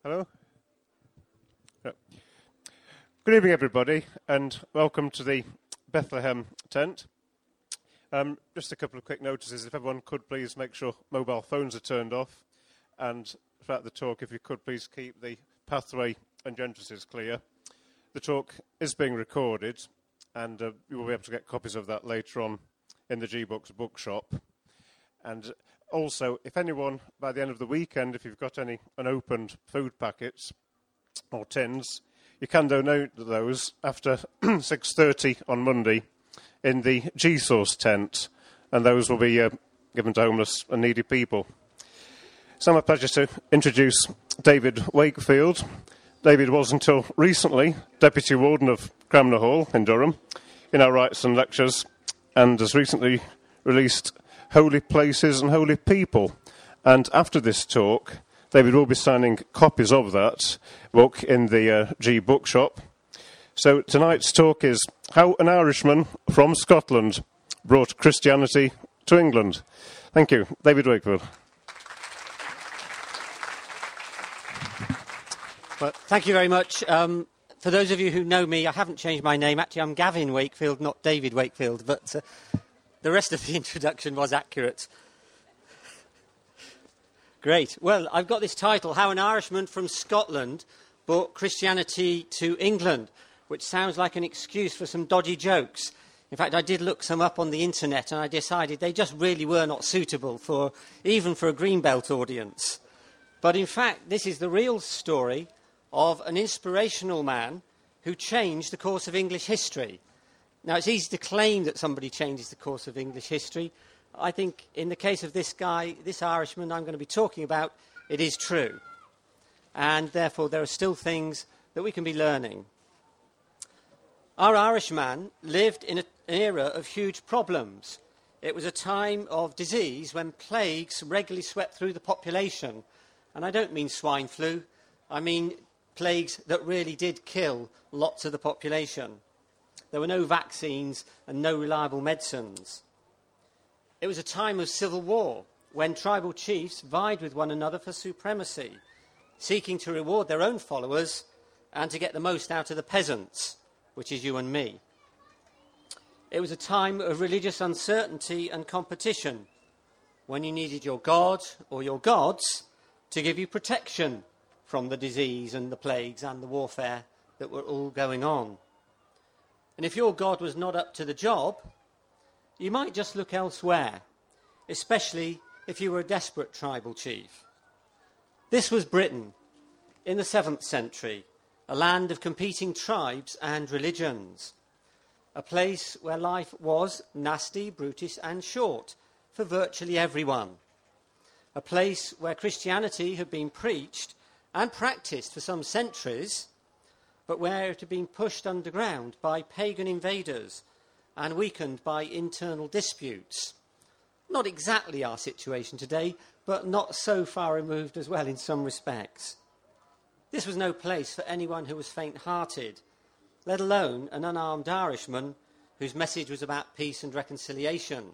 Hello. Good evening, everybody, and welcome to the Bethlehem tent. Just a couple of quick notices. If everyone could please make sure mobile phones are turned off, and throughout the talk, if you could please keep the pathway and entrances clear. The talk is being recorded, and you will be able to get copies of that later on in the G-Books bookshop. And also, if anyone, by the end of the weekend, if you've got any unopened food packets or tins, you can donate those after 6:30 on Monday in the G-Source tent, and those will be given to homeless and needy people. It's now my pleasure to introduce David Wakefield. David was until recently Deputy Warden of Cranmer Hall in Durham in our Rites and Lectures, and has recently released Holy Places and Holy People. And after this talk, David will be signing copies of that book in the G Bookshop. So tonight's talk is How an Irishman from Scotland Brought Christianity to England. Thank you. David Wakefield. Well, thank you very much. For those of you who know me, I haven't changed my name. Actually, I'm Gavin Wakefield, not David Wakefield, but the rest of the introduction was accurate. Great. Well, I've got this title, How an Irishman from Scotland Brought Christianity to England, which sounds like an excuse for some dodgy jokes. In fact, I did look some up on the internet, and I decided they just really were not suitable even for a Greenbelt audience. But in fact, this is the real story of an inspirational man who changed the course of English history. Now, it's easy to claim that somebody changes the course of English history. I think in the case of this guy, this Irishman I'm going to be talking about, it is true. And therefore, there are still things that we can be learning. Our Irishman lived in an era of huge problems. It was a time of disease when plagues regularly swept through the population. And I don't mean swine flu. I mean plagues that really did kill lots of the population. There were no vaccines and no reliable medicines. It was a time of civil war when tribal chiefs vied with one another for supremacy, seeking to reward their own followers and to get the most out of the peasants, which is you and me. It was a time of religious uncertainty and competition when you needed your god or your gods to give you protection from the disease and the plagues and the warfare that were all going on. And if your god was not up to the job, you might just look elsewhere, especially if you were a desperate tribal chief. This was Britain in the 7th century, a land of competing tribes and religions, a place where life was nasty, brutish and short for virtually everyone, a place where Christianity had been preached and practiced for some centuries, but where it had been pushed underground by pagan invaders and weakened by internal disputes. Not exactly our situation today, but not so far removed as well in some respects. This was no place for anyone who was faint-hearted, let alone an unarmed Irishman whose message was about peace and reconciliation.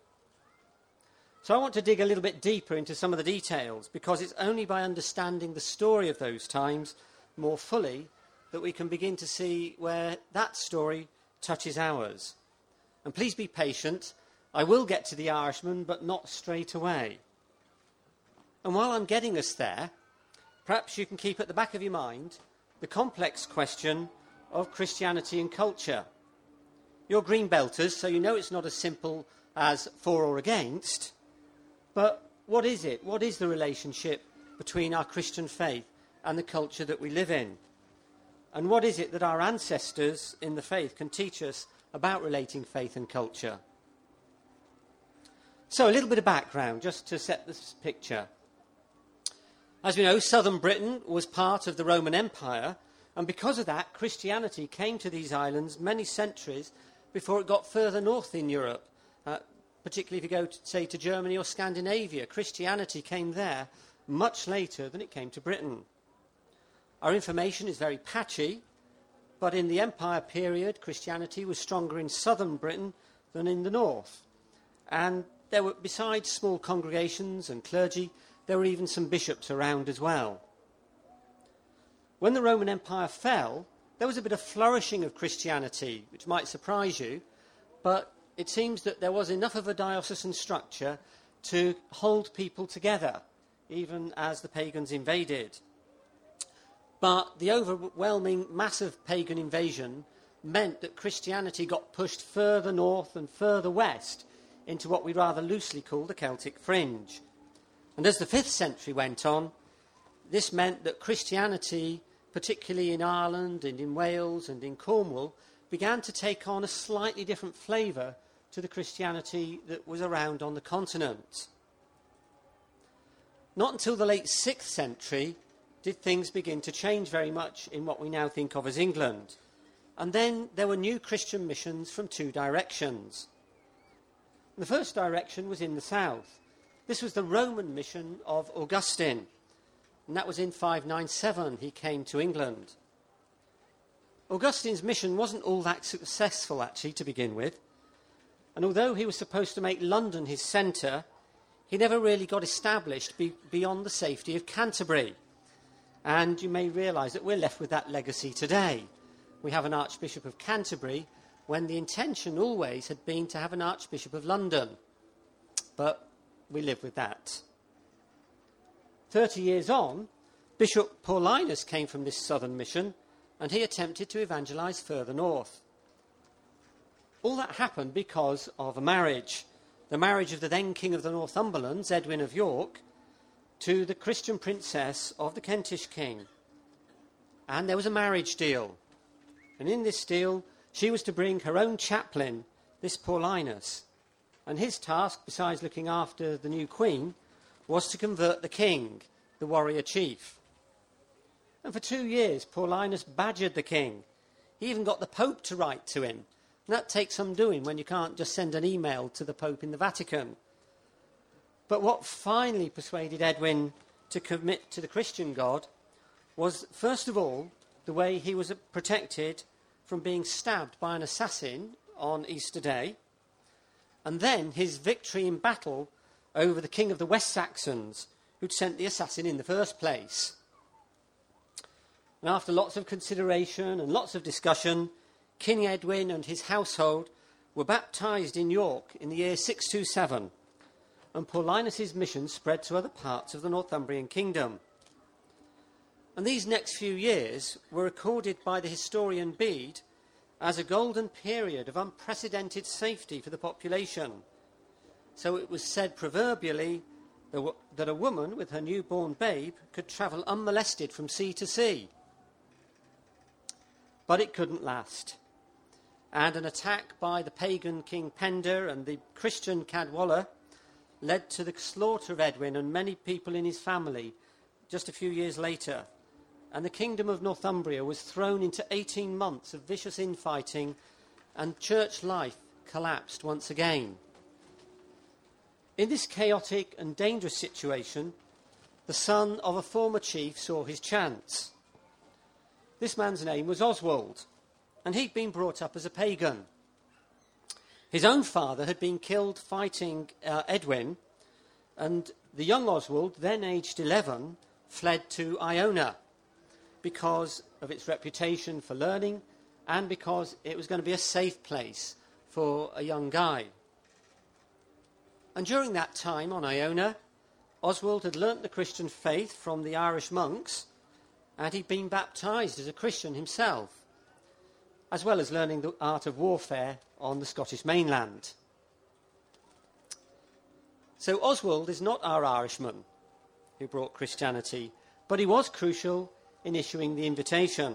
So I want to dig a little bit deeper into some of the details, because it's only by understanding the story of those times more fully that we can begin to see where that story touches ours. And please be patient. I will get to the Irishman, but not straight away. And while I'm getting us there, perhaps you can keep at the back of your mind the complex question of Christianity and culture. You're Greenbelters, so you know it's not as simple as for or against. But what is it? What is the relationship between our Christian faith and the culture that we live in? And what is it that our ancestors in the faith can teach us about relating faith and culture? So a little bit of background, just to set this picture. As we know, southern Britain was part of the Roman Empire, and because of that, Christianity came to these islands many centuries before it got further north in Europe. Particularly if you go, say, to Germany or Scandinavia, Christianity came there much later than it came to Britain. Our information is very patchy, but in the Empire period, Christianity was stronger in southern Britain than in the north. And there were, besides small congregations and clergy, there were even some bishops around as well. When the Roman Empire fell, there was a bit of flourishing of Christianity, which might surprise you, but it seems that there was enough of a diocesan structure to hold people together, even as the pagans invaded. But the overwhelming, massive pagan invasion meant that Christianity got pushed further north and further west into what we rather loosely call the Celtic fringe. And as the 5th century went on, this meant that Christianity, particularly in Ireland and in Wales and in Cornwall, began to take on a slightly different flavour to the Christianity that was around on the continent. Not until the late 6th century did things begin to change very much in what we now think of as England. And then there were new Christian missions from 2 directions. The first direction was in the south. This was the Roman mission of Augustine, and that was in 597 he came to England. Augustine's mission wasn't all that successful, actually, to begin with, and although he was supposed to make London his centre, he never really got established beyond the safety of Canterbury. And you may realise that we're left with that legacy today. We have an Archbishop of Canterbury when the intention always had been to have an Archbishop of London. But we live with that. 30 years on, Bishop Paulinus came from this southern mission, and he attempted to evangelise further north. All that happened because of a marriage. The marriage of the then King of the Northumberlands, Edwin of York, to the Christian princess of the Kentish king. And there was a marriage deal. And in this deal, she was to bring her own chaplain, this Paulinus. And his task, besides looking after the new queen, was to convert the king, the warrior chief. And for 2 years, Paulinus badgered the king. He even got the Pope to write to him. And that takes some doing when you can't just send an email to the Pope in the Vatican. But what finally persuaded Edwin to commit to the Christian God was, first of all, the way he was protected from being stabbed by an assassin on Easter Day, and then his victory in battle over the king of the West Saxons, who'd sent the assassin in the first place. And after lots of consideration and lots of discussion, King Edwin and his household were baptised in York in the year 627, and Paulinus' mission spread to other parts of the Northumbrian kingdom. And these next few years were recorded by the historian Bede as a golden period of unprecedented safety for the population. So it was said proverbially that a woman with her newborn babe could travel unmolested from sea to sea. But it couldn't last. And an attack by the pagan King Penda and the Christian Cadwalla led to the slaughter of Edwin and many people in his family just a few years later. And the kingdom of Northumbria was thrown into 18 months of vicious infighting, and church life collapsed once again. In this chaotic and dangerous situation, the son of a former chief saw his chance. This man's name was Oswald, and he'd been brought up as a pagan. His own father had been killed fighting Edwin, and the young Oswald, then aged 11, fled to Iona because of its reputation for learning and because it was going to be a safe place for a young guy. And during that time on Iona, Oswald had learnt the Christian faith from the Irish monks, and he'd been baptised as a Christian himself, as well as learning the art of warfare on the Scottish mainland. So Oswald is not our Irishman who brought Christianity, but he was crucial in issuing the invitation.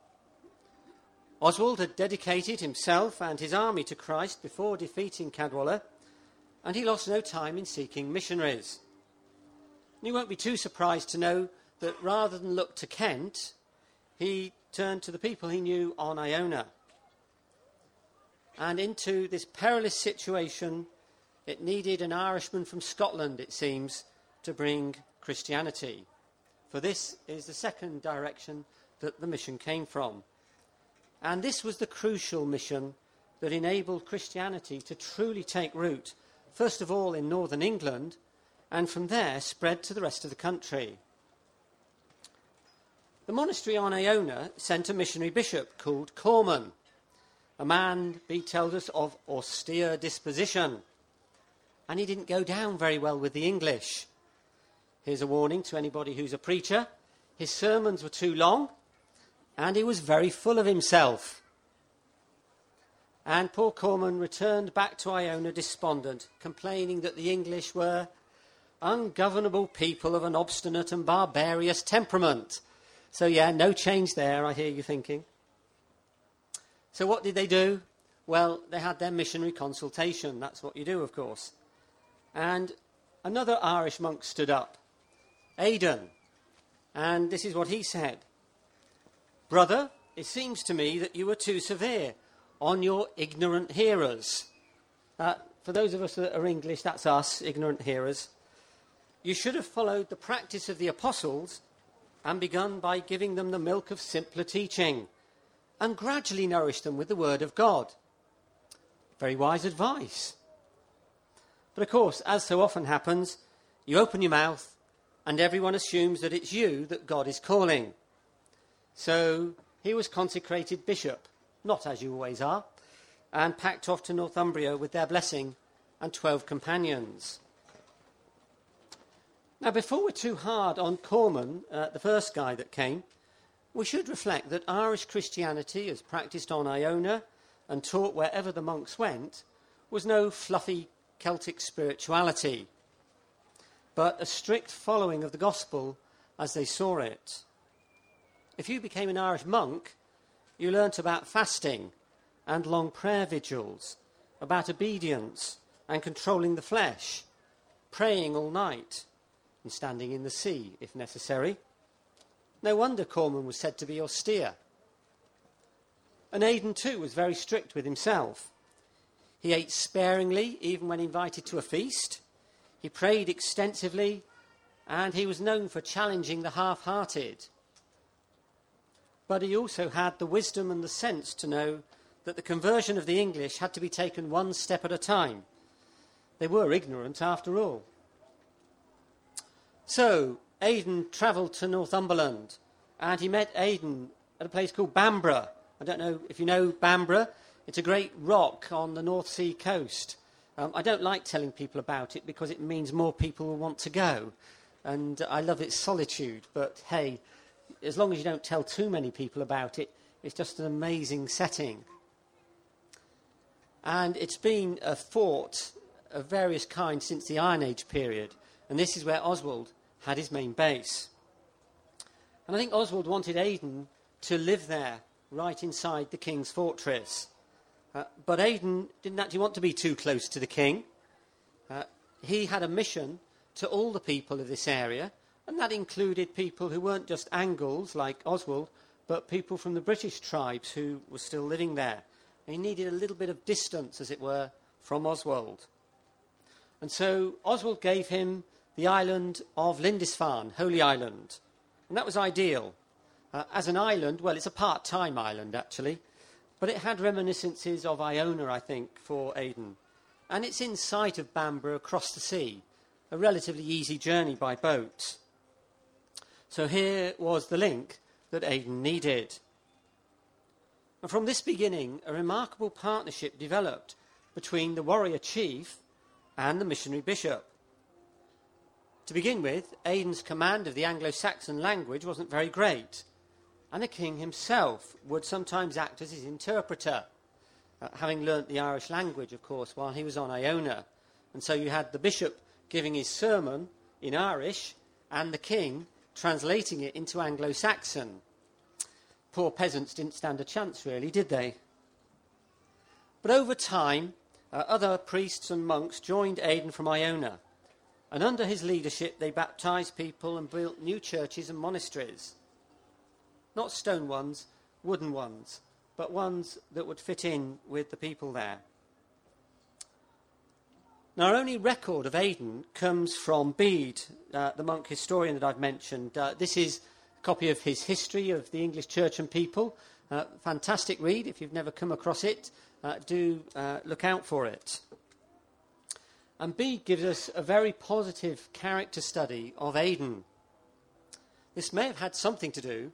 Oswald had dedicated himself and his army to Christ before defeating Cadwalla, and he lost no time in seeking missionaries. And you won't be too surprised to know that rather than look to Kent, he turned to the people he knew on Iona. And into this perilous situation, it needed an Irishman from Scotland, it seems, to bring Christianity. For this is the second direction that the mission came from. And this was the crucial mission that enabled Christianity to truly take root, first of all in northern England, and from there spread to the rest of the country. The monastery on Iona sent a missionary bishop called Corman, a man, Bede tells us, of austere disposition. And he didn't go down very well with the English. Here's a warning to anybody who's a preacher. His sermons were too long, and he was very full of himself. And poor Corman returned back to Iona despondent, complaining that the English were ungovernable people of an obstinate and barbarous temperament. So, yeah, no change there, I hear you thinking. So what did they do? Well, they had their missionary consultation. That's what you do, of course. And another Irish monk stood up, Aidan, and this is what he said. Brother, it seems to me that you were too severe on your ignorant hearers. For those of us that are English, that's us, ignorant hearers. You should have followed the practice of the apostles and begun by giving them the milk of simpler teaching and gradually nourish them with the word of God. Very wise advice. But of course, as so often happens, you open your mouth and everyone assumes that it's you that God is calling. So he was consecrated bishop, not as you always are, and packed off to Northumbria with their blessing and 12 companions. Now, before we're too hard on Corman, the first guy that came, we should reflect that Irish Christianity, as practised on Iona and taught wherever the monks went, was no fluffy Celtic spirituality, but a strict following of the gospel as they saw it. If you became an Irish monk, you learnt about fasting and long prayer vigils, about obedience and controlling the flesh, praying all night, and standing in the sea, if necessary. No wonder Corman was said to be austere. And Aidan, too, was very strict with himself. He ate sparingly, even when invited to a feast. He prayed extensively, and he was known for challenging the half-hearted. But he also had the wisdom and the sense to know that the conversion of the English had to be taken one step at a time. They were ignorant after all. So Aidan travelled to Northumberland, and he met Aidan at a place called Bamborough. I don't know if you know Bamborough. It's a great rock on the North Sea coast. I don't like telling people about it because it means more people will want to go. And I love its solitude, but hey, as long as you don't tell too many people about it, it's just an amazing setting. And it's been a fort of various kinds since the Iron Age period, and this is where Oswald had his main base. And I think Oswald wanted Aidan to live there, right inside the king's fortress. But Aidan didn't actually want to be too close to the king. He had a mission to all the people of this area, and that included people who weren't just Angles like Oswald, but people from the British tribes who were still living there. And he needed a little bit of distance, as it were, from Oswald. And so Oswald gave him the island of Lindisfarne, Holy Island. And that was ideal. As an island, well, it's a part-time island, actually. But it had reminiscences of Iona, I think, for Aidan. And it's in sight of Bamborough across the sea, a relatively easy journey by boat. So here was the link that Aidan needed. And from this beginning, a remarkable partnership developed between the warrior chief and the missionary bishop. To begin with, Aidan's command of the Anglo-Saxon language wasn't very great, and the king himself would sometimes act as his interpreter, having learnt the Irish language, of course, while he was on Iona. And so you had the bishop giving his sermon in Irish, and the king translating it into Anglo-Saxon. Poor peasants didn't stand a chance, really, did they? But over time, other priests and monks joined Aidan from Iona, and under his leadership they baptised people and built new churches and monasteries. Not stone ones, wooden ones, but ones that would fit in with the people there. Now, our only record of Aidan comes from Bede, the monk historian that I've mentioned. This is a copy of his History of the English Church and People. Fantastic read. If you've never come across it, do look out for it. And Bede gives us a very positive character study of Aidan. This may have had something to do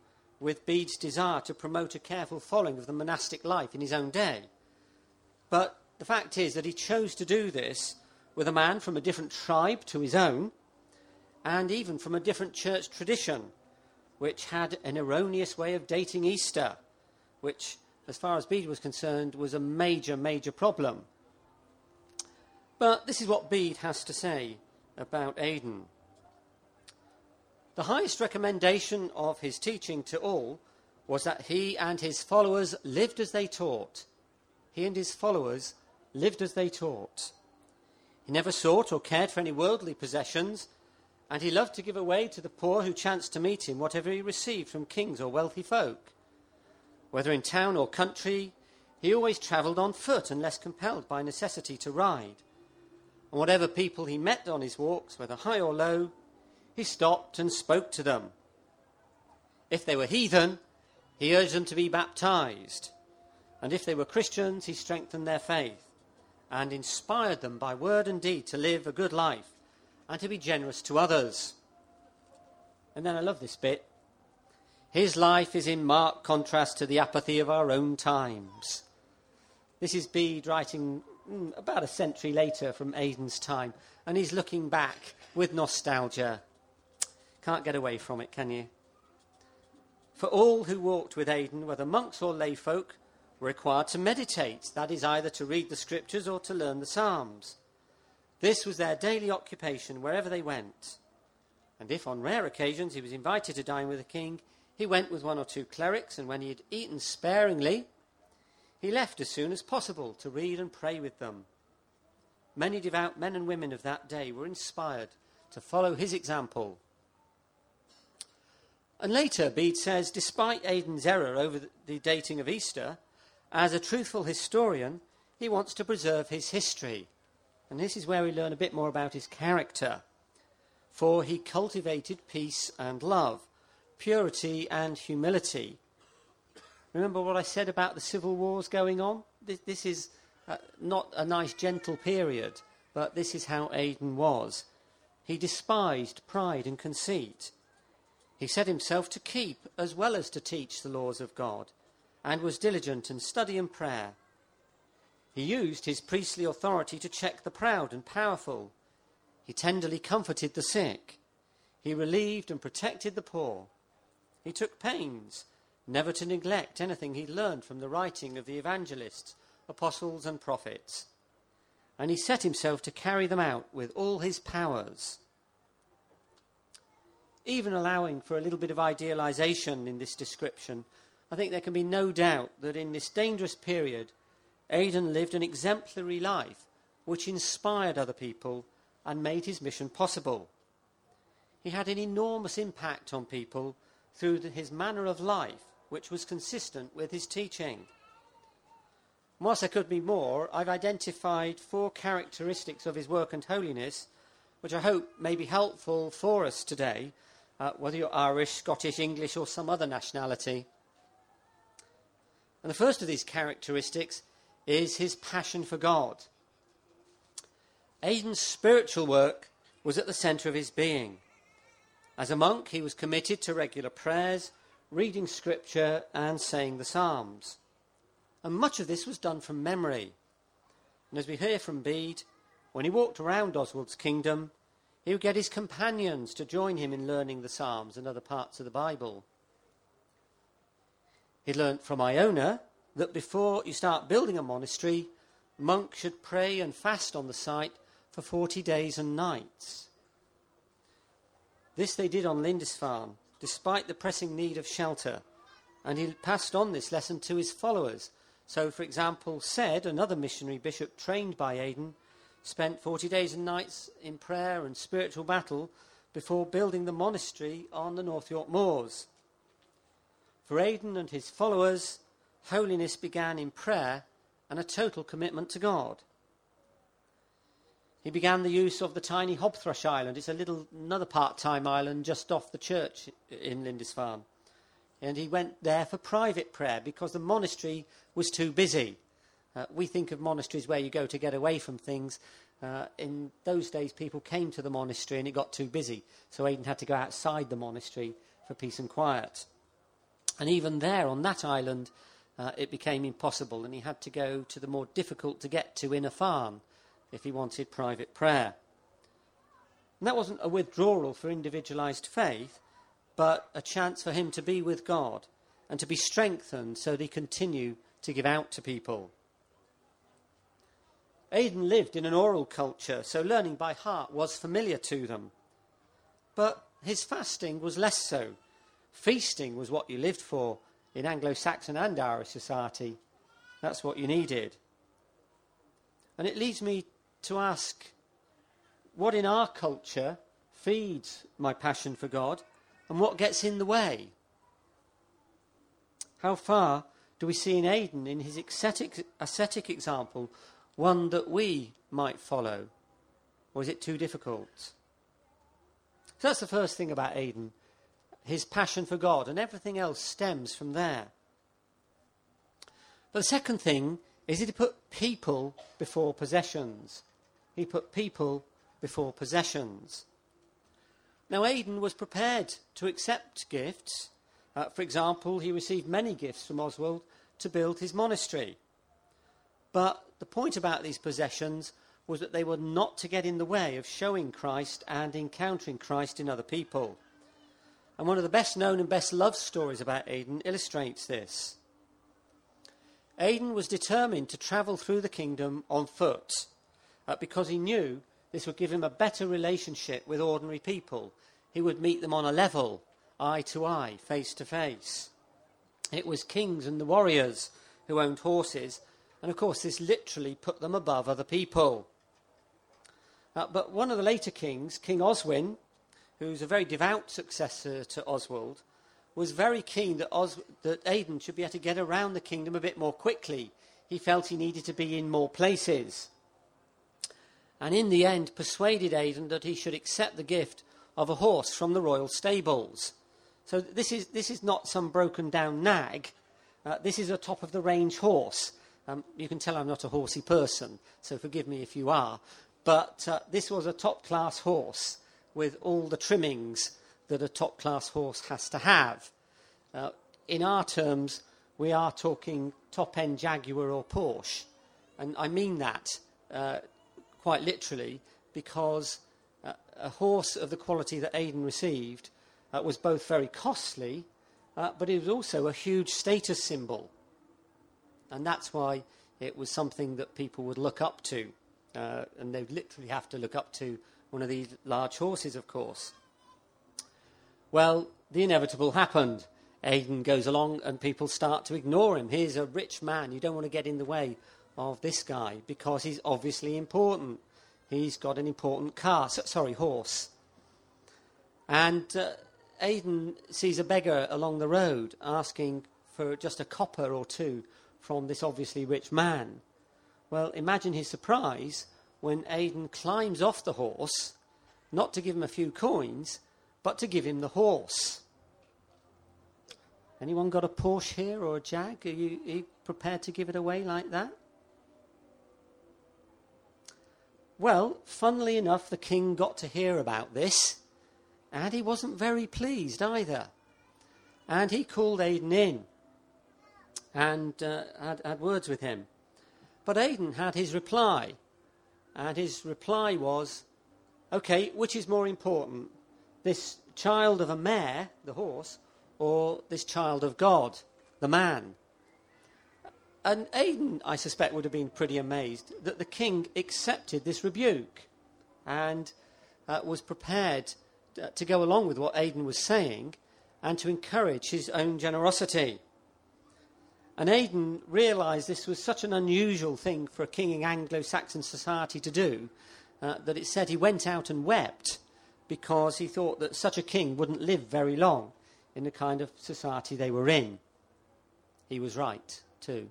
with Bede's desire to promote a careful following of the monastic life in his own day. But the fact is that he chose to do this with a man from a different tribe to his own, and even from a different church tradition, which had an erroneous way of dating Easter, which, as far as Bede was concerned, was a major, major problem. But this is what Bede has to say about Aidan. The highest recommendation of his teaching to all was that he and his followers lived as they taught. He and his followers lived as they taught. He never sought or cared for any worldly possessions, and he loved to give away to the poor who chanced to meet him whatever he received from kings or wealthy folk. Whether in town or country, he always travelled on foot unless compelled by necessity to ride. And whatever people he met on his walks, whether high or low, he stopped and spoke to them. If they were heathen, he urged them to be baptized. And if they were Christians, he strengthened their faith and inspired them by word and deed to live a good life and to be generous to others. And then I love this bit. His life is in marked contrast to the apathy of our own times. This is Bede writing about a century later from Aidan's time, and he's looking back with nostalgia. Can't get away from it, can you? For all who walked with Aidan, whether monks or lay folk, were required to meditate, that is, either to read the scriptures or to learn the Psalms. This was their daily occupation wherever they went. And if on rare occasions he was invited to dine with a king, he went with one or two clerics, and when he had eaten sparingly, he left as soon as possible to read and pray with them. Many devout men and women of that day were inspired to follow his example. And later, Bede says, despite Aidan's error over the dating of Easter, as a truthful historian, he wants to preserve his history. And this is where we learn a bit more about his character. For he cultivated peace and love, purity and humility. Remember what I said about the civil wars going on? This is not a nice, gentle period, but this is how Aidan was. He despised pride and conceit. He set himself to keep as well as to teach the laws of God, and was diligent in study and prayer. He used his priestly authority to check the proud and powerful. He tenderly comforted the sick. He relieved and protected the poor. He took pains never to neglect anything he learned from the writing of the evangelists, apostles and prophets. And he set himself to carry them out with all his powers. Even allowing for a little bit of idealization in this description, I think there can be no doubt that in this dangerous period, Aidan lived an exemplary life which inspired other people and made his mission possible. He had an enormous impact on people through his manner of life, which was consistent with his teaching. Whilst there could be more, I've identified 4 characteristics of his work and holiness, which I hope may be helpful for us today, whether you're Irish, Scottish, English, or some other nationality. And the first of these characteristics is his passion for God. Aidan's spiritual work was at the centre of his being. As a monk, he was committed to regular prayers, reading scripture, and saying the Psalms. And much of this was done from memory. And as we hear from Bede, when he walked around Oswald's kingdom, he would get his companions to join him in learning the Psalms and other parts of the Bible. He learnt from Iona that before you start building a monastery, monks should pray and fast on the site for 40 days and nights. This they did on Lindisfarne, despite the pressing need of shelter, and he passed on this lesson to his followers. So, for example, Cedd, another missionary bishop trained by Aidan, spent 40 days and nights in prayer and spiritual battle before building the monastery on the North York Moors. For Aidan and his followers, holiness began in prayer and a total commitment to God. He began the use of the tiny Hobthrush Island. It's another part-time island just off the church in Lindisfarne. And he went there for private prayer because the monastery was too busy. We think of monasteries where you go to get away from things. In those days, people came to the monastery and it got too busy. So Aidan had to go outside the monastery for peace and quiet. And even there, on that island, it became impossible, and he had to go to the more difficult to get to inner farm if he wanted private prayer. And that wasn't a withdrawal for individualised faith, but a chance for him to be with God and to be strengthened so that he continue to give out to people. Aidan lived in an oral culture, so learning by heart was familiar to them. But his fasting was less so. Feasting was what you lived for in Anglo-Saxon and Irish society. That's what you needed. And it leads me to ask, what in our culture feeds my passion for God, and what gets in the way? How far do we see in Aidan, in his ascetic example, one that we might follow? Or is it too difficult? So that's the first thing about Aidan, his passion for God, and everything else stems from there. But the second thing is that he put people before possessions. He put people before possessions. Now, Aidan was prepared to accept gifts. For example, he received many gifts from Oswald to build his monastery. But the point about these possessions was that they were not to get in the way of showing Christ and encountering Christ in other people. And one of the best known and best loved stories about Aidan illustrates this. Aidan was determined to travel through the kingdom on foot because he knew this would give him a better relationship with ordinary people. He would meet them on a level, eye to eye, face to face. It was kings and the warriors who owned horses, and of course this literally put them above other people. But one of the later kings, King Oswin, who's a very devout successor to Oswald, was very keen that Aidan should be able to get around the kingdom a bit more quickly. He felt he needed to be in more places. And in the end persuaded Aidan that he should accept the gift of a horse from the royal stables. So this is not some broken down nag. This is a top-of-the-range horse. You can tell I'm not a horsey person, so forgive me if you are. But this was a top-class horse with all the trimmings that a top-class horse has to have. In our terms, we are talking top-end Jaguar or Porsche. And I mean that quite literally, because a horse of the quality that Aidan received was both very costly, but it was also a huge status symbol. And that's why it was something that people would look up to. And they'd literally have to look up to one of these large horses, of course. Well, the inevitable happened. Aidan goes along and people start to ignore him. Here's a rich man. You don't want to get in the way of this guy because he's obviously important. He's got an important horse. And Aidan sees a beggar along the road asking for just a copper or two from this obviously rich man. Well, imagine his surprise when Aidan climbs off the horse, not to give him a few coins, but to give him the horse. Anyone got a Porsche here or a Jag? Are you prepared to give it away like that? Well, funnily enough, the king got to hear about this, and he wasn't very pleased either. And he called Aidan in and had words with him. But Aidan had his reply, and his reply was, OK, which is more important, this child of a mare, the horse, or this child of God, the man? And Aidan, I suspect, would have been pretty amazed that the king accepted this rebuke and was prepared to go along with what Aidan was saying and to encourage his own generosity. And Aidan realised this was such an unusual thing for a king in Anglo-Saxon society to do that it said he went out and wept because he thought that such a king wouldn't live very long in the kind of society they were in. He was right, too.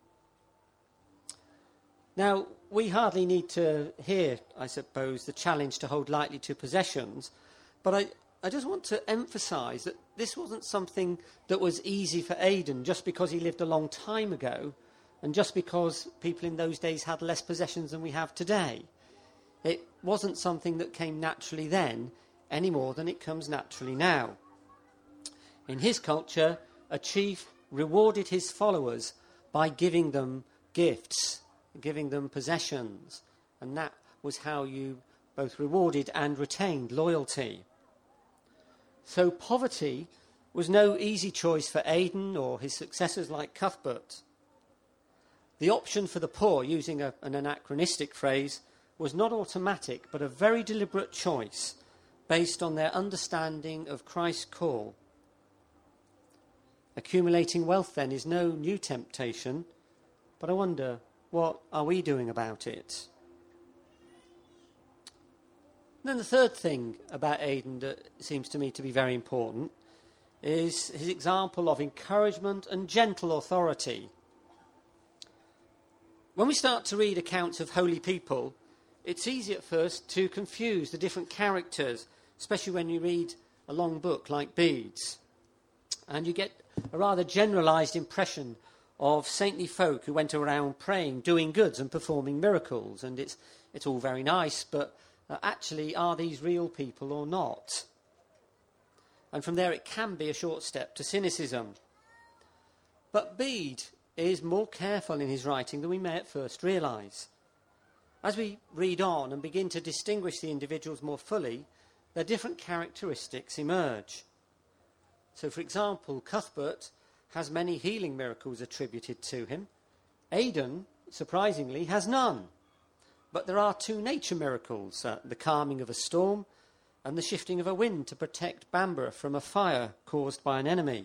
Now, we hardly need to hear, I suppose, the challenge to hold lightly to possessions, but I just want to emphasise that this wasn't something that was easy for Aidan just because he lived a long time ago and just because people in those days had less possessions than we have today. It wasn't something that came naturally then any more than it comes naturally now. In his culture, a chief rewarded his followers by giving them gifts, giving them possessions, and that was how you both rewarded and retained loyalty. So poverty was no easy choice for Aidan or his successors like Cuthbert. The option for the poor, using an anachronistic phrase, was not automatic, but a very deliberate choice based on their understanding of Christ's call. Accumulating wealth, then, is no new temptation, but I wonder, what are we doing about it? And then the third thing about Aidan that seems to me to be very important is his example of encouragement and gentle authority. When we start to read accounts of holy people, it's easy at first to confuse the different characters, especially when you read a long book like Bede's. And you get a rather generalised impression of saintly folk who went around praying, doing goods and performing miracles. And it's all very nice, but actually, are these real people or not? And from there it can be a short step to cynicism. But Bede is more careful in his writing than we may at first realise. As we read on and begin to distinguish the individuals more fully, their different characteristics emerge. So, for example, Cuthbert has many healing miracles attributed to him. Aidan, surprisingly, has none. But there are two nature miracles, the calming of a storm and the shifting of a wind to protect Bamborough from a fire caused by an enemy.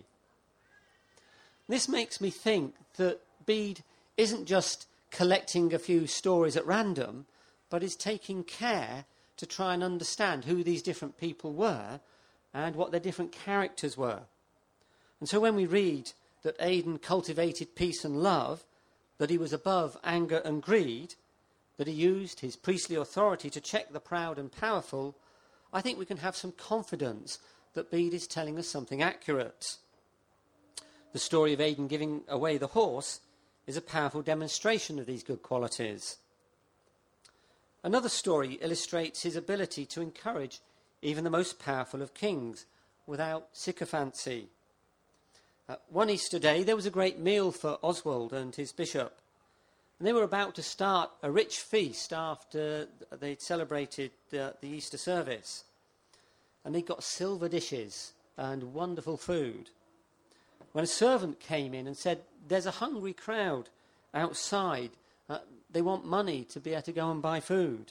This makes me think that Bede isn't just collecting a few stories at random, but is taking care to try and understand who these different people were and what their different characters were. And so when we read that Aidan cultivated peace and love, that he was above anger and greed, that he used his priestly authority to check the proud and powerful, I think we can have some confidence that Bede is telling us something accurate. The story of Aidan giving away the horse is a powerful demonstration of these good qualities. Another story illustrates his ability to encourage even the most powerful of kings without sycophancy. One Easter day, there was a great meal for Oswald and his bishop. And they were about to start a rich feast after they'd celebrated the Easter service. And they got silver dishes and wonderful food. When a servant came in and said, "There's a hungry crowd outside. They want money to be able to go and buy food."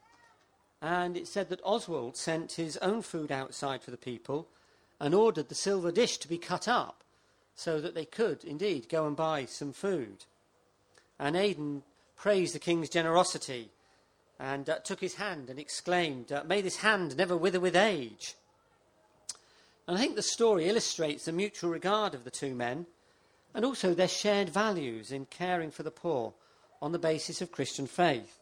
And it said that Oswald sent his own food outside for the people and ordered the silver dish to be cut up so that they could indeed go and buy some food. And Aidan praised the king's generosity and took his hand and exclaimed, "May this hand never wither with age." And I think the story illustrates the mutual regard of the two men and also their shared values in caring for the poor on the basis of Christian faith.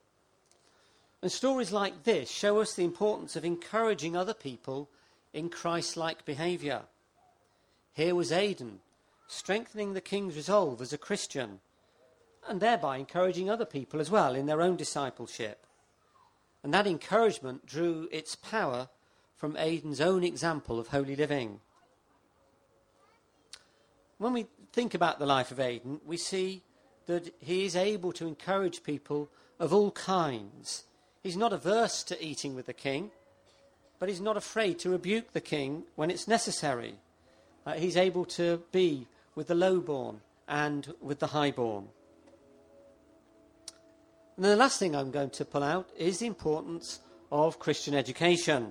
And stories like this show us the importance of encouraging other people in Christ-like behaviour. Here was Aidan, strengthening the king's resolve as a Christian, and thereby encouraging other people as well in their own discipleship. And that encouragement drew its power from Aidan's own example of holy living. When we think about the life of Aidan, we see that he is able to encourage people of all kinds. He's not averse to eating with the king, but he's not afraid to rebuke the king when it's necessary. He's able to be with the lowborn and with the highborn. And then the last thing I'm going to pull out is the importance of Christian education.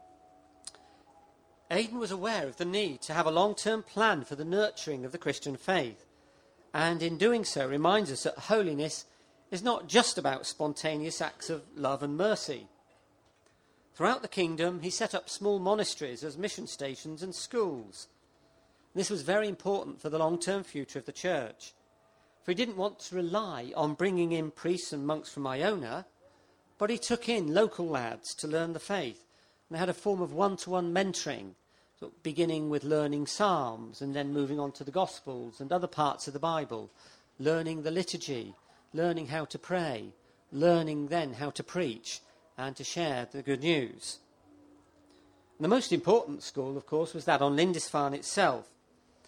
Aidan was aware of the need to have a long-term plan for the nurturing of the Christian faith, and in doing so reminds us that holiness is not just about spontaneous acts of love and mercy. Throughout the kingdom, he set up small monasteries as mission stations and schools. This was very important for the long-term future of the church, for he didn't want to rely on bringing in priests and monks from Iona, but he took in local lads to learn the faith, and they had a form of one-to-one mentoring, beginning with learning Psalms and then moving on to the Gospels and other parts of the Bible, learning the liturgy, learning how to pray, learning then how to preach and to share the good news. And the most important school, of course, was that on Lindisfarne itself.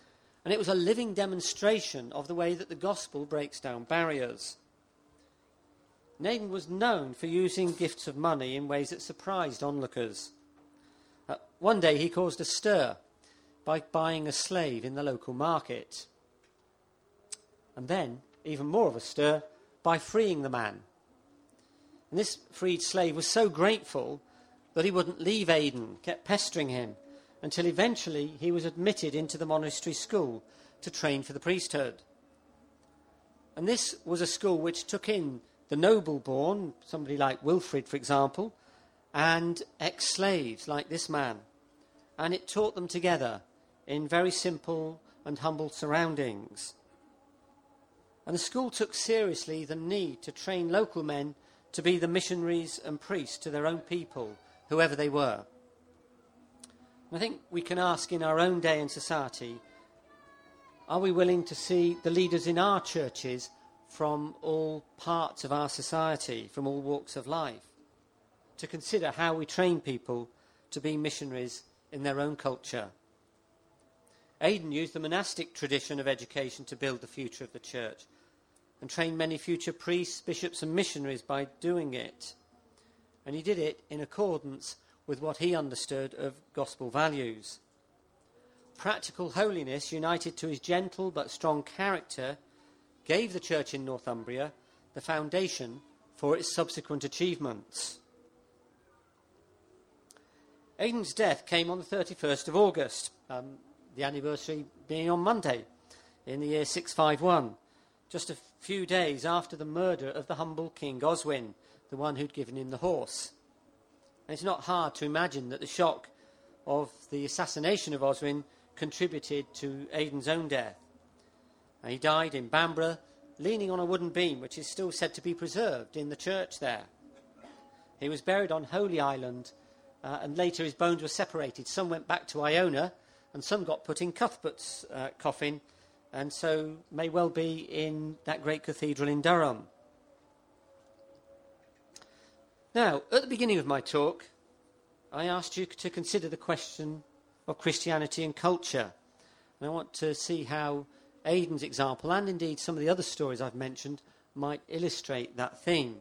And it was a living demonstration of the way that the gospel breaks down barriers. Aidan was known for using gifts of money in ways that surprised onlookers. One day he caused a stir by buying a slave in the local market. And then, even more of a stir, by freeing the man. And this freed slave was so grateful that he wouldn't leave Aidan, kept pestering him, until eventually he was admitted into the monastery school to train for the priesthood. And this was a school which took in the noble-born, somebody like Wilfrid, for example, and ex-slaves like this man. And it taught them together in very simple and humble surroundings. And the school took seriously the need to train local men to be the missionaries and priests to their own people, whoever they were. And I think we can ask in our own day and society, are we willing to see the leaders in our churches from all parts of our society, from all walks of life, to consider how we train people to be missionaries in their own culture? Aidan used the monastic tradition of education to build the future of the church and trained many future priests, bishops and missionaries by doing it. And he did it in accordance with what he understood of gospel values. Practical holiness, united to his gentle but strong character, gave the church in Northumbria the foundation for its subsequent achievements. Aidan's death came on the 31st of August, the anniversary being on Monday in the year 651, just a few days after the murder of the humble King Oswin, the one who'd given him the horse. And it's not hard to imagine that the shock of the assassination of Oswin contributed to Aidan's own death. And he died in Bamborough, leaning on a wooden beam, which is still said to be preserved in the church there. He was buried on Holy Island, and later his bones were separated. Some went back to Iona, and some got put in Cuthbert's coffin, and so may well be in that great cathedral in Durham. Now, at the beginning of my talk, I asked you to consider the question of Christianity and culture. And I want to see how Aidan's example, and indeed some of the other stories I've mentioned, might illustrate that theme.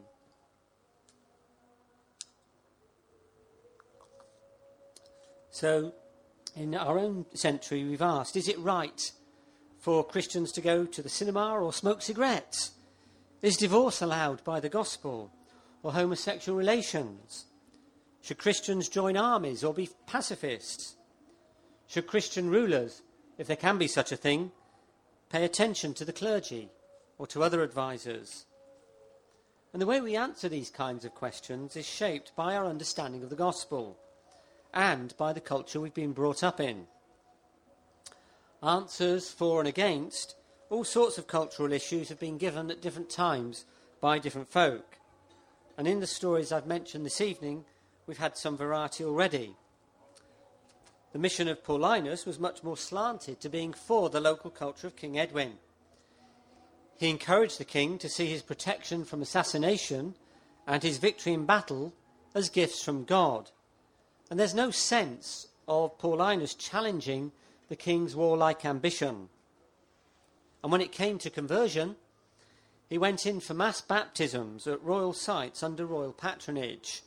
So, in our own century, we've asked, is it right for Christians to go to the cinema or smoke cigarettes? Is divorce allowed by the gospel, or homosexual relations? Should Christians join armies or be pacifists? Should Christian rulers, if there can be such a thing, pay attention to the clergy or to other advisors? And the way we answer these kinds of questions is shaped by our understanding of the gospel and by the culture we've been brought up in. Answers for and against all sorts of cultural issues have been given at different times by different folk. And in the stories I've mentioned this evening, we've had some variety already. The mission of Paulinus was much more slanted to being for the local culture of King Edwin. He encouraged the king to see his protection from assassination and his victory in battle as gifts from God. And there's no sense of Paulinus challenging the king's warlike ambition. And when it came to conversion, he went in for mass baptisms at royal sites under royal patronage.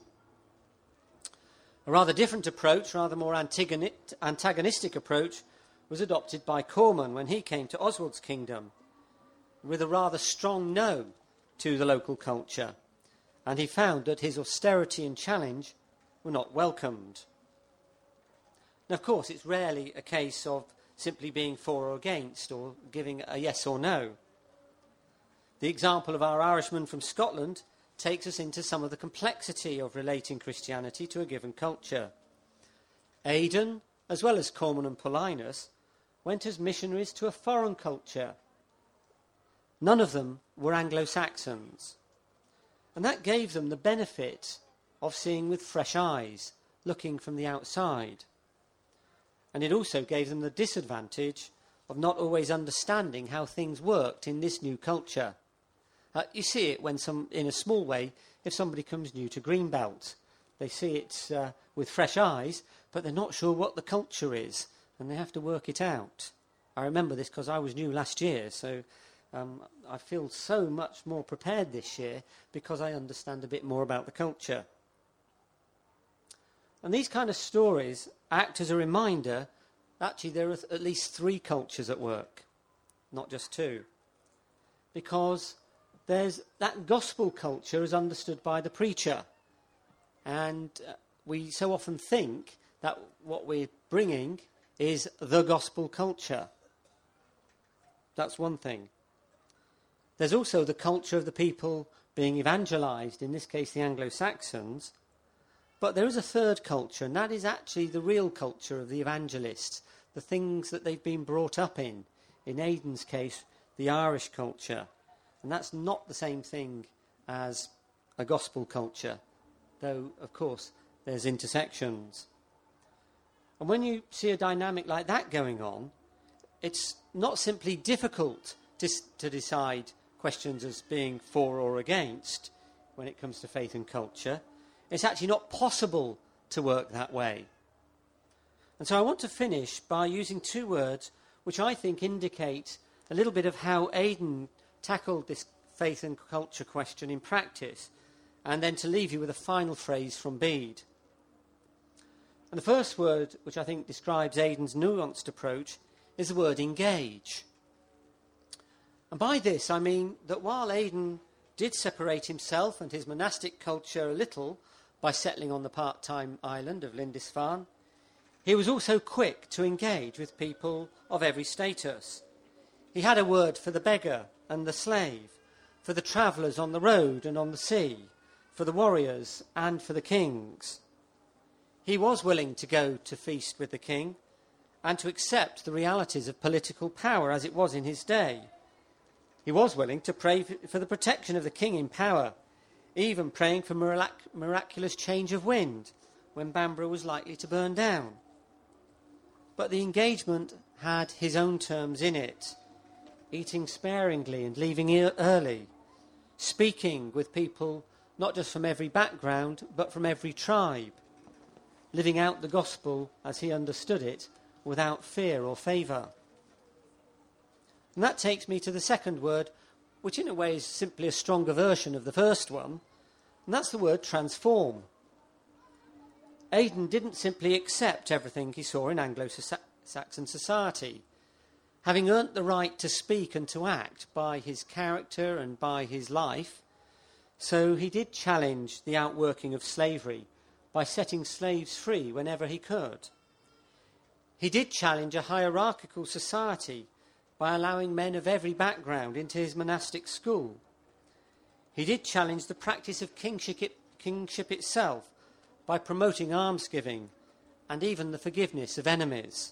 A rather different approach, rather more antagonistic approach, was adopted by Corman when he came to Oswald's kingdom, with a rather strong no to the local culture. And he found that his austerity and challenge were not welcomed. Now, of course, it's rarely a case of simply being for or against, or giving a yes or no. The example of our Irishman from Scotland takes us into some of the complexity of relating Christianity to a given culture. Aidan, as well as Corman and Paulinus, went as missionaries to a foreign culture. None of them were Anglo-Saxons. And that gave them the benefit of seeing with fresh eyes, looking from the outside. And it also gave them the disadvantage of not always understanding how things worked in this new culture. You see it when in a small way, if somebody comes new to Greenbelt. They see it with fresh eyes, but they're not sure what the culture is, and they have to work it out. I remember this because I was new last year, so I feel so much more prepared this year because I understand a bit more about the culture. And these kind of stories act as a reminder, actually there are at least 3 cultures at work, not just 2. Because there's that gospel culture is understood by the preacher. And we so often think that what we're bringing is the gospel culture. That's one thing. There's also the culture of the people being evangelized, in this case the Anglo-Saxons. But there is a third culture, and that is actually the real culture of the evangelists, the things that they've been brought up in Aidan's case, the Irish culture. And that's not the same thing as a gospel culture, though, of course, there's intersections. And when you see a dynamic like that going on, it's not simply difficult to decide questions as being for or against when it comes to faith and culture. It's actually not possible to work that way. And so I want to finish by using 2 words which I think indicate a little bit of how Aidan tackled this faith and culture question in practice, and then to leave you with a final phrase from Bede. And the first word, which I think describes Aidan's nuanced approach, is the word engage. And by this I mean that while Aidan did separate himself and his monastic culture a little by settling on the part-time island of Lindisfarne, he was also quick to engage with people of every status. He had a word for the beggar and the slave, for the travellers on the road and on the sea, for the warriors and for the kings. He was willing to go to feast with the king and to accept the realities of political power as it was in his day. He was willing to pray for the protection of the king in power, even praying for miraculous change of wind when Bamborough was likely to burn down. But the engagement had his own terms in it, eating sparingly and leaving early, speaking with people not just from every background, but from every tribe, living out the gospel as he understood it, without fear or favour. And that takes me to the second word, which in a way is simply a stronger version of the first one, and that's the word transform. Aidan didn't simply accept everything he saw in Anglo-Saxon society. Having earned the right to speak and to act by his character and by his life, so he did challenge the outworking of slavery by setting slaves free whenever he could. He did challenge a hierarchical society by allowing men of every background into his monastic school. He did challenge the practice of kingship itself by promoting almsgiving and even the forgiveness of enemies.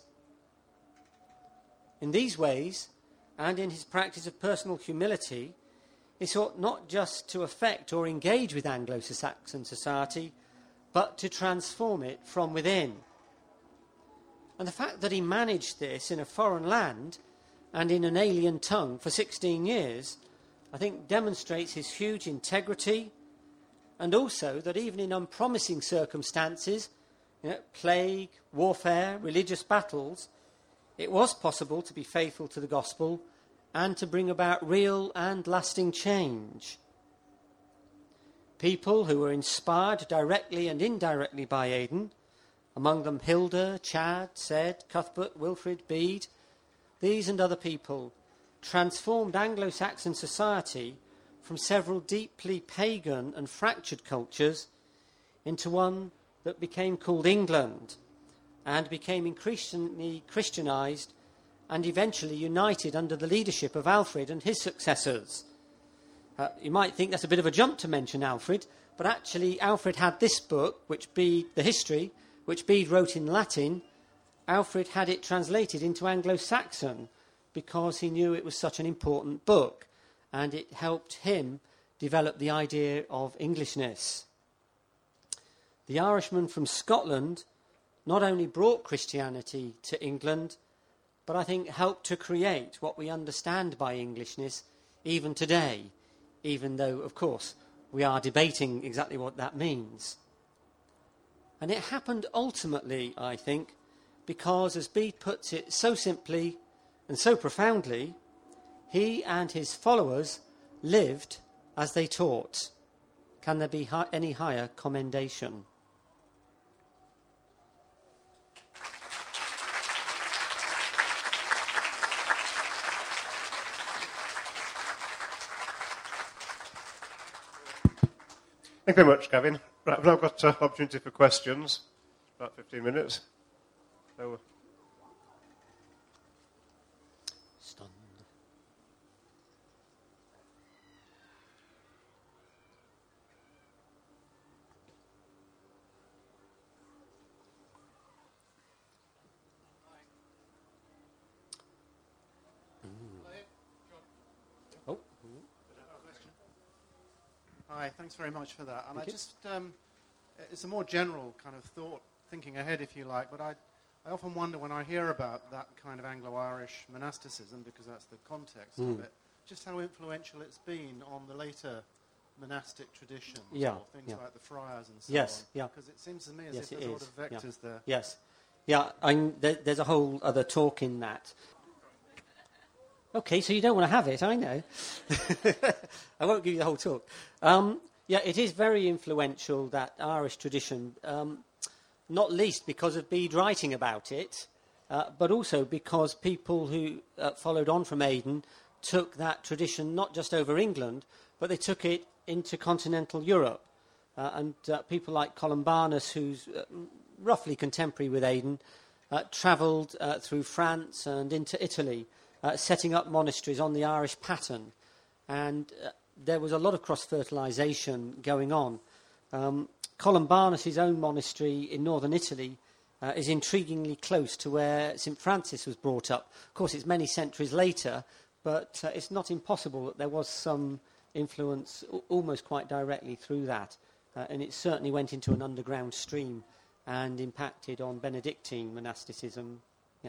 In these ways, and in his practice of personal humility, he sought not just to affect or engage with Anglo-Saxon society, but to transform it from within. And the fact that he managed this in a foreign land and in an alien tongue for 16 years, I think demonstrates his huge integrity, and also that even in unpromising circumstances, plague, warfare, religious battles, it was possible to be faithful to the gospel and to bring about real and lasting change. People who were inspired directly and indirectly by Aidan, among them Hilda, Chad, Cedd, Cuthbert, Wilfrid, Bede, these and other people transformed Anglo-Saxon society from several deeply pagan and fractured cultures into one that became called England and became increasingly Christianized and eventually united under the leadership of Alfred and his successors. You might think that's a bit of a jump to mention Alfred, but actually Alfred had this book, which Bede, the history, which Bede wrote in Latin. Alfred had it translated into Anglo-Saxon because he knew it was such an important book, and it helped him develop the idea of Englishness. The Irishman from Scotland not only brought Christianity to England, but I think helped to create what we understand by Englishness even today, even though, of course, we are debating exactly what that means. And it happened ultimately, I think, because, as Bede puts it so simply, And so profoundly, he and his followers lived as they taught. Can there be any higher commendation? Thank you very much, Gavin. Right, we've now got opportunity for questions. About 15 minutes. So, Stunned. Oh. Hi, thanks very much for that. And it's a more general kind of thought, thinking ahead, if you like, but I often wonder when I hear about that kind of Anglo-Irish monasticism, because that's the context of it, just how influential it's been on the later monastic traditions, or things like the friars and so on. Yeah. Because it seems to me as if there's a lot of vectors there. Yes. Yeah, there's a whole other talk in that. Okay, so you don't want to have it, I know. I won't give you the whole talk. Yeah, it is very influential, that Irish tradition, not least because of Bede writing about it, but also because people who followed on from Aidan took that tradition not just over England, but they took it into continental Europe. And people like Columbanus, who's roughly contemporary with Aidan, travelled through France and into Italy, setting up monasteries on the Irish pattern. And there was a lot of cross-fertilisation going on. Columbanus' own monastery in northern Italy is intriguingly close to where St Francis was brought up. Of course, it's many centuries later, but it's not impossible that there was some influence almost quite directly through that. And it certainly went into an underground stream and impacted on Benedictine monasticism. Yeah.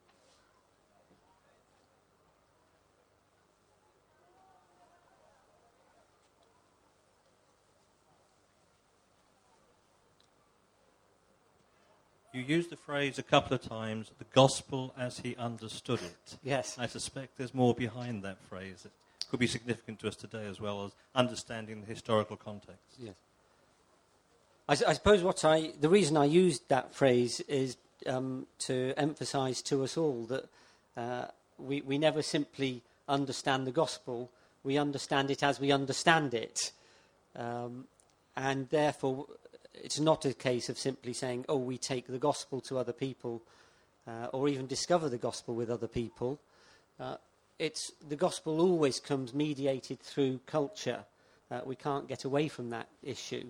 You used the phrase a couple of times, the gospel as he understood it. Yes. I suspect there's more behind that phrase that could be significant to us today, as well as understanding the historical context. Yes. I suppose the reason I used that phrase is to emphasise to us all that we never simply understand the gospel, we understand it as we understand it. And therefore, it's not a case of simply saying, oh, we take the gospel to other people, or even discover the gospel with other people. The gospel always comes mediated through culture. We can't get away from that issue.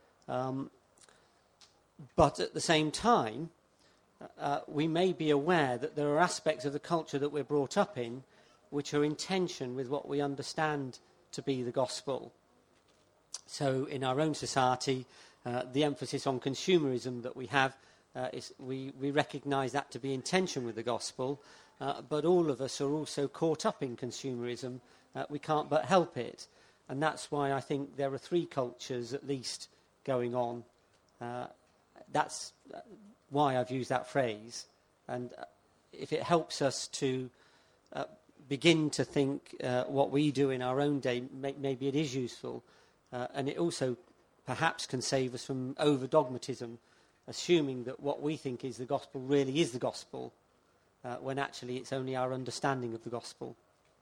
But at the same time, we may be aware that there are aspects of the culture that we're brought up in which are in tension with what we understand to be the gospel. So in our own society, the emphasis on consumerism that we have, we recognise that to be in tension with the gospel, but all of us are also caught up in consumerism. We can't but help it. And that's why I think there are three cultures at least going on. That's why I've used that phrase. And if it helps us to begin to think what we do in our own day, maybe it is useful. And it also perhaps can save us from over-dogmatism, assuming that what we think is the gospel really is the gospel, when actually it's only our understanding of the gospel.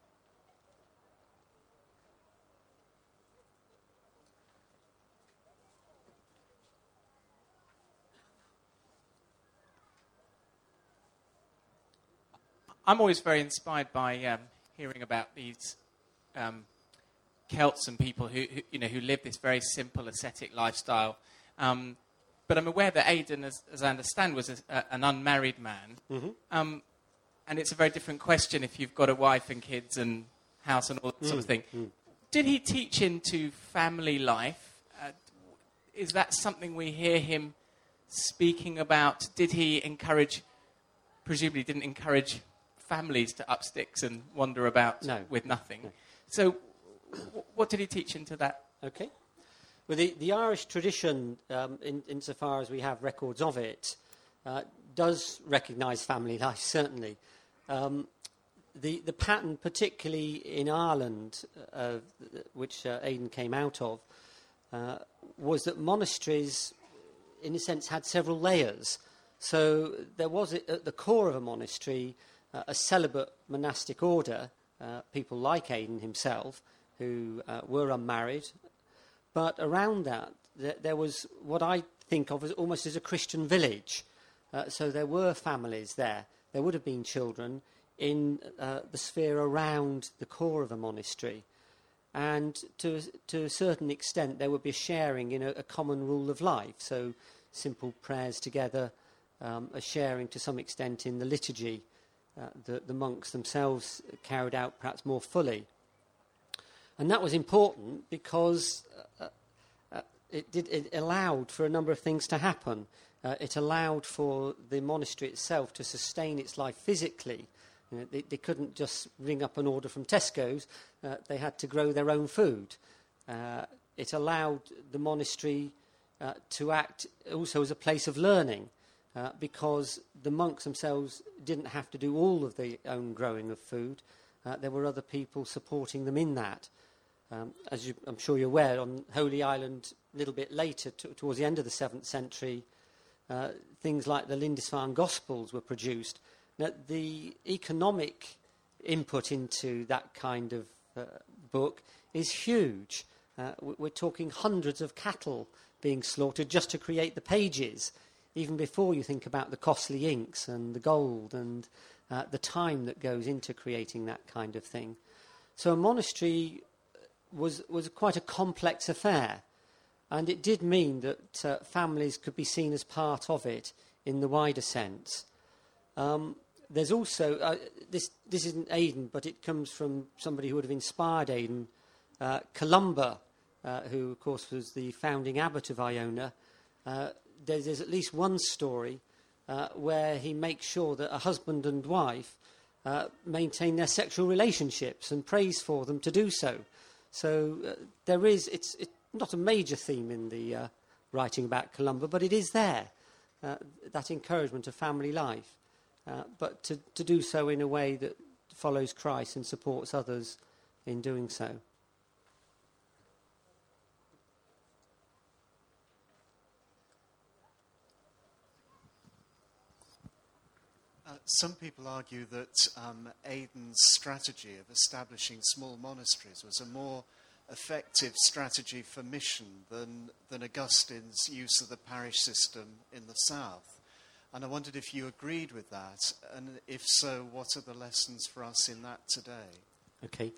I'm always very inspired by hearing about these Celts and people who live this very simple ascetic lifestyle. But I'm aware that Aidan, as I understand, was an unmarried man. Mm-hmm. And it's a very different question if you've got a wife and kids and house and all that sort of thing. Did he teach into family life? Is that something we hear him speaking about? Did he presumably didn't encourage families to up sticks and wander about with nothing? No. So what did he teach into that? Okay. Well, the Irish tradition, insofar as we have records of it, does recognise family life, certainly. the pattern, particularly in Ireland, which Aidan came out of, was that monasteries, in a sense, had several layers. So there was, at the core of a monastery, a celibate monastic order, people like Aidan himself, who were unmarried. But around that, there was what I think of as almost as a Christian village. So there were families there. There would have been children in the sphere around the core of a monastery. And to a certain extent, there would be a sharing in a common rule of life. So simple prayers together, a sharing to some extent in the liturgy that the monks themselves carried out perhaps more fully. And that was important because it allowed for a number of things to happen. It allowed for the monastery itself to sustain its life physically. You know, they couldn't just ring up an order from Tesco's. They had to grow their own food. It allowed the monastery to act also as a place of learning because the monks themselves didn't have to do all of their own growing of food. There were other people supporting them in that. As I'm sure you're aware, on Holy Island, a little bit later, towards the end of the 7th century, things like the Lindisfarne Gospels were produced. Now, the economic input into that kind of book is huge. We're talking hundreds of cattle being slaughtered just to create the pages, even before you think about the costly inks and the gold and the time that goes into creating that kind of thing. So a monastery was quite a complex affair, and it did mean that families could be seen as part of it in the wider sense. There's also, this isn't Aidan, but it comes from somebody who would have inspired Aidan, Columba, who of course was the founding abbot of Iona. There's at least one story where he makes sure that a husband and wife maintain their sexual relationships and prays for them to do so. So it's not a major theme in the writing about Columba, but it is there, that encouragement of family life. But to do so in a way that follows Christ and supports others in doing so. Some people argue that Aidan's strategy of establishing small monasteries was a more effective strategy for mission than Augustine's use of the parish system in the south. And I wondered if you agreed with that, and if so, what are the lessons for us in that today? Okay.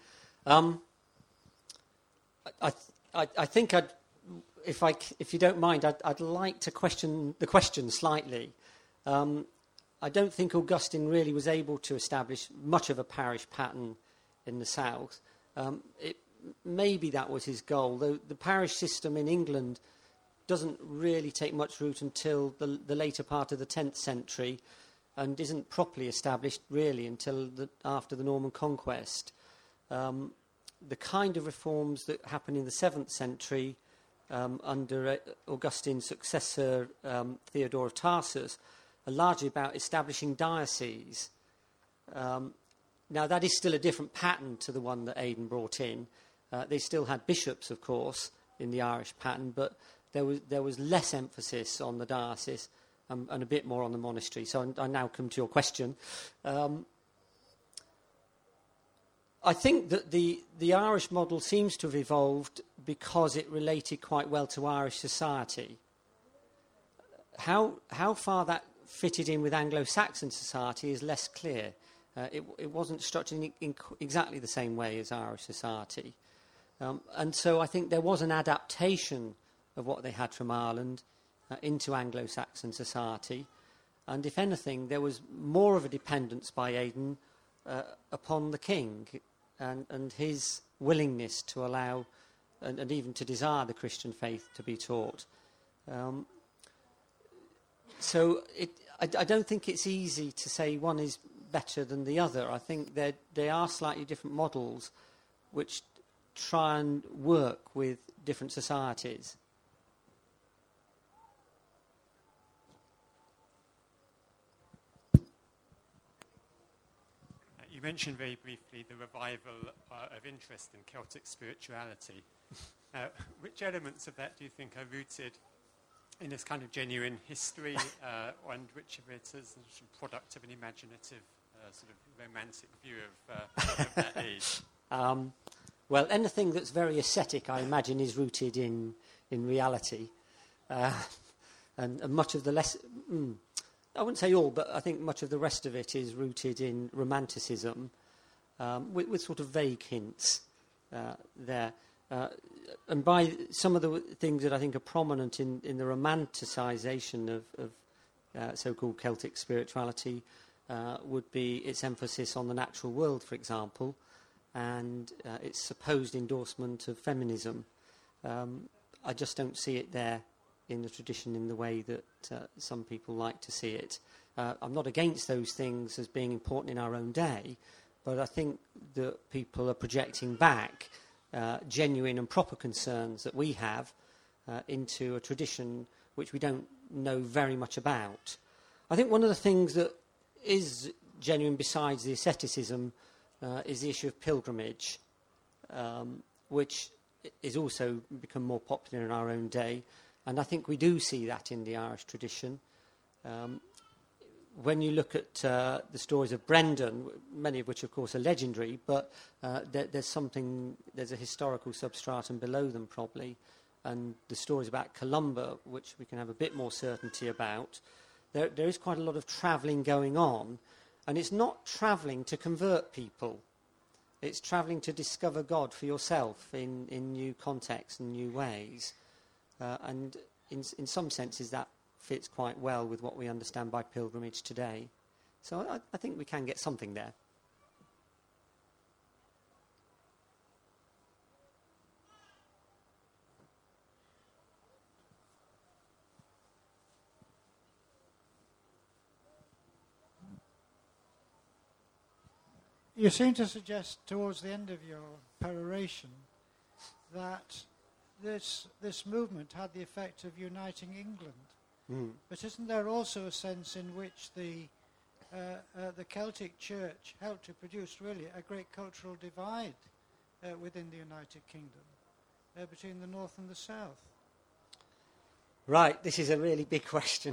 I think if you don't mind, I'd like to question the question slightly. I don't think Augustine really was able to establish much of a parish pattern in the south. Maybe that was his goal, though the parish system in England doesn't really take much root until the later part of the 10th century and isn't properly established really until after the Norman conquest. The kind of reforms that happened in the 7th century under Augustine's successor, Theodore of Tarsus, are largely about establishing dioceses. Now, that is still a different pattern to the one that Aidan brought in. They still had bishops, of course, in the Irish pattern, but there was less emphasis on the diocese and a bit more on the monastery. So I now come to your question. I think that the Irish model seems to have evolved because it related quite well to Irish society. How far that fitted in with Anglo-Saxon society is less clear. It wasn't structured in exactly the same way as Irish society. And so I think there was an adaptation of what they had from Ireland into Anglo-Saxon society. And if anything, there was more of a dependence by Aidan upon the king and his willingness to allow and even to desire the Christian faith to be taught. So I don't think it's easy to say one is better than the other. I think they are slightly different models which try and work with different societies. you mentioned very briefly the revival of interest in Celtic spirituality. Which elements of that do you think are rooted in this kind of genuine history, and which of it is a sort of product of an imaginative, sort of romantic view of that age? Well, anything that's very ascetic, I imagine, is rooted in reality. And much of the less... I wouldn't say all, but I think much of the rest of it is rooted in romanticism, with sort of vague hints there. And by some of the things that I think are prominent in the romanticisation of so-called Celtic spirituality would be its emphasis on the natural world, for example, and its supposed endorsement of feminism. I just don't see it there in the tradition in the way that some people like to see it. I'm not against those things as being important in our own day, but I think that people are projecting back genuine and proper concerns that we have into a tradition which we don't know very much about. I think one of the things that is genuine besides the asceticism is the issue of pilgrimage, which is also become more popular in our own day. And I think we do see that in the Irish tradition. When you look at the stories of Brendan, many of which, of course, are legendary, but there's a historical substratum below them, probably. And the stories about Columba, which we can have a bit more certainty about, there is quite a lot of travelling going on. And it's not travelling to convert people. It's travelling to discover God for yourself in new contexts and new ways. And in some senses that fits quite well with what we understand by pilgrimage today. So I think we can get something there. You seem to suggest towards the end of your peroration that this movement had the effect of uniting England. But isn't there also a sense in which the Celtic Church helped to produce really a great cultural divide within the United Kingdom between the North and the South? Right, this is a really big question.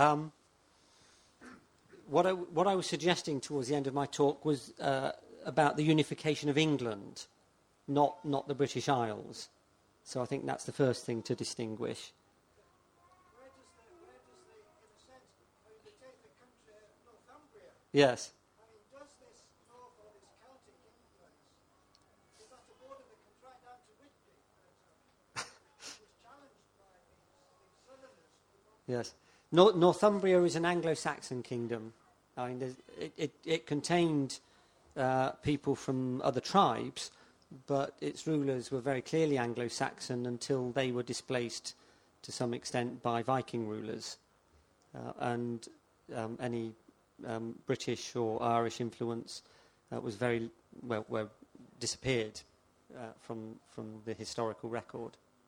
What I was suggesting towards the end of my talk was about the unification of England, not the British Isles. So I think that's the first thing to distinguish. Where does the in a sense, I mean, they take the country of Northumbria. Yes. I mean, does this North or this Celtic influence, is that a border that comes right down to Whitby, for example? It was challenged by these Southerners. Yes. Northumbria is an Anglo-Saxon kingdom. I mean, it contained people from other tribes, but its rulers were very clearly Anglo-Saxon until they were displaced to some extent by Viking rulers. And any British or Irish influence was very well disappeared from the historical record.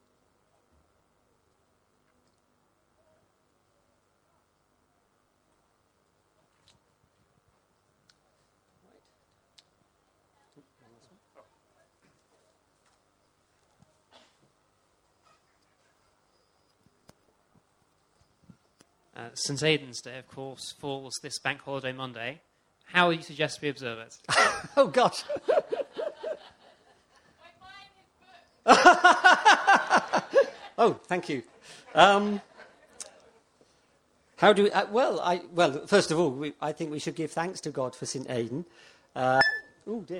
St. Aidan's Day, of course, falls this bank holiday Monday. How would you suggest we observe it? Oh, gosh. Oh, thank you. How do we... well, first of all, I think we should give thanks to God for St. Aidan. Oh, dear.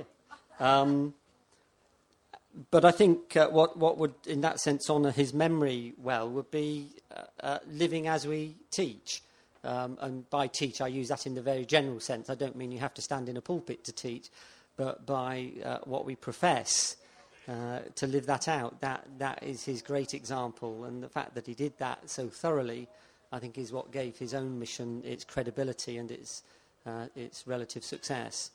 But I think what would, in that sense, honour his memory well would be living as we teach. And by teach, I use that in the very general sense. I don't mean you have to stand in a pulpit to teach, but by what we profess, to live that out. That is his great example. And the fact that he did that so thoroughly, I think, is what gave his own mission its credibility and its relative success.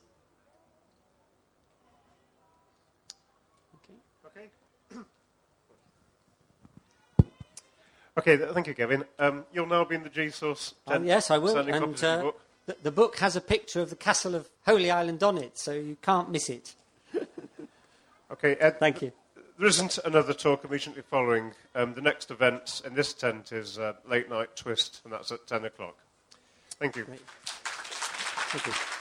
Okay, thank you, Gavin. You'll now be in the Jesus. Yes, I will. Signing And copies of the book. The book has a picture of the castle of Holy Island on it, so you can't miss it. Okay, Ed, Thank you. There isn't another talk immediately following. The next event in this tent is Late Night Twist, and that's at 10 o'clock. Thank you. Great. Thank you.